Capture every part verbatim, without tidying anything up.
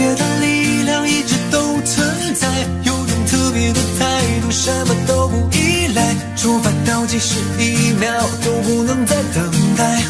别的力量一直都存在，有种特别的态度，什么都不依赖，出发倒计时一秒都不能再等待。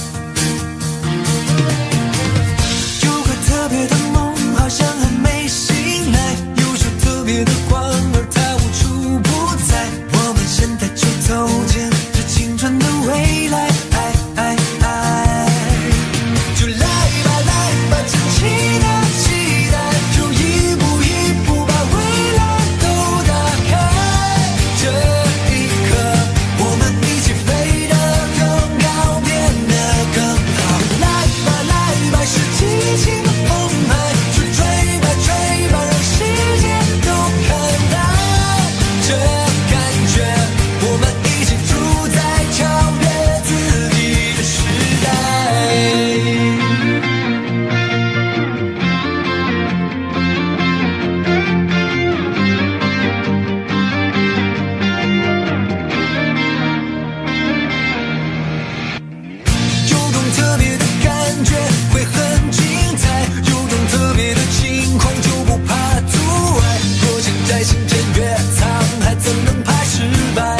有个特别的梦，好像还没醒来，有束特别的光，而它无处不在。我们现在就走进这青春的未来，爱爱爱，就来吧来吧，尽情的期待，就一步一步把未来都打开。这一刻，我们一起飞得更高，变得更好。来吧来吧，是激情的澎湃，去追吧追吧，让世界都看到这感觉。我们一起住在超越自己的时代。有种特别的感觉会很精彩，有种特别的情况就不怕阻碍。若现在心间越苍海，怎能怕失败？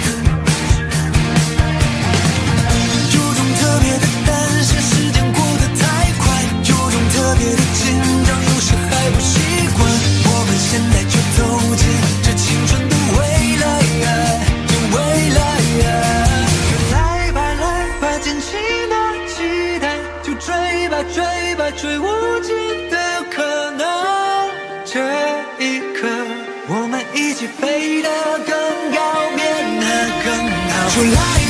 有种特别的担心，时间过得太快，有种特别的紧张，有时还不习惯。我们现在就走进这青春的未来，这未来。来吧来吧，尽情的期待，就追吧追吧，追无尽的可能。这一刻，我们一起飞得更高，变得更好。就来